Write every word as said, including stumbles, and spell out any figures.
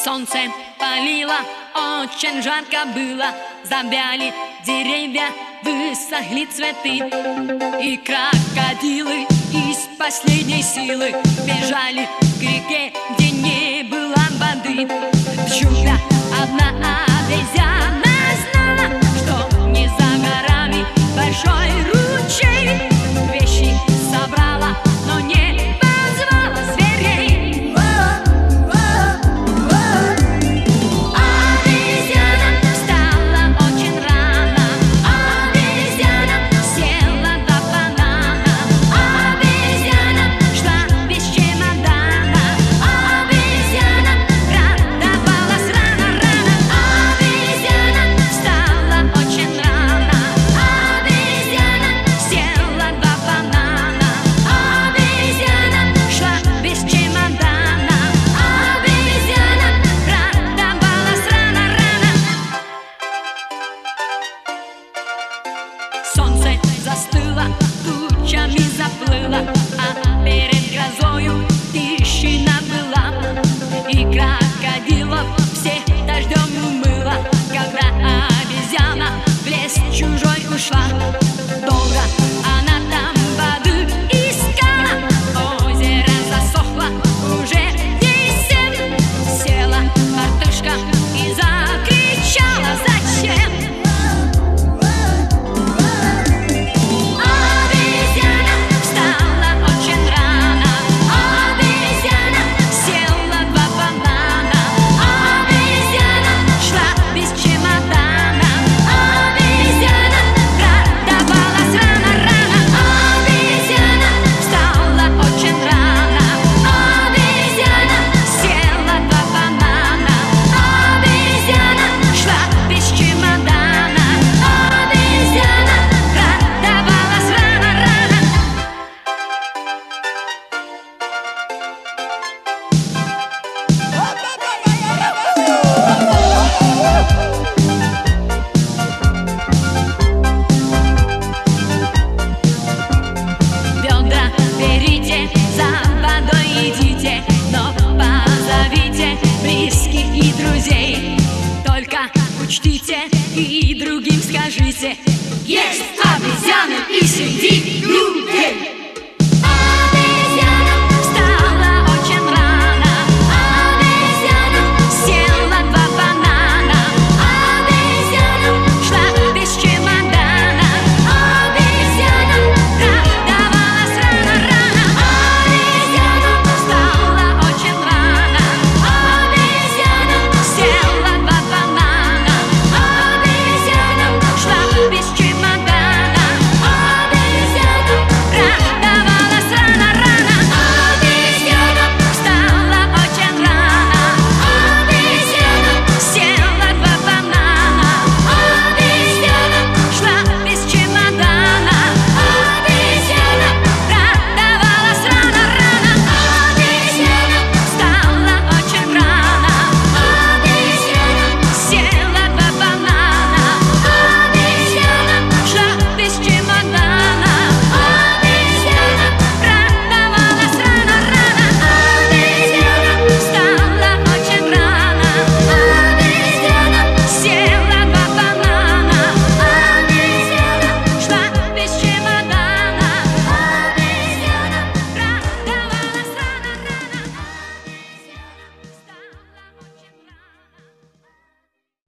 Солнце палило, очень жарко было, завяли деревья, высохли цветы. И крокодилы из последней силы бежали к реке, где не было воды. В джунглях одна обезьяна знала, что не за горами большой ручей. Вещи собрала, но не позвала зверей. Обезьяна встала очень рано, обезьяна села до банана, обезьяна шла без чемодана, обезьяна радовалась рано-рано. Обезьяна встала очень рано, обезьяна села до банана, обезьяна шла без чемодана, обезьяна радовалась рано-рано. Солнце застыло, тучами заплыло, а перед грозою тишина была. И крокодилов всех дождем умыла, когда обезьяна в лес чужой ушла. Долго она там воды искала, озеро засохло, уже весен. Села мартышка и закричала: зачем? Обезьяна встала очень рано, обезьяна села два банана, обезьяна шла без чемодана, обезьяна радовалась рано-рано. Обезьяна встала очень рано, обезьяна села два банана, обезьяна шла без чемодана, обезьяна радовалась рано-рано. Ведра берите, за водой идите, но позовите близких и друзей. Только учтите и другим скажите: есть обезьяны и среди людей.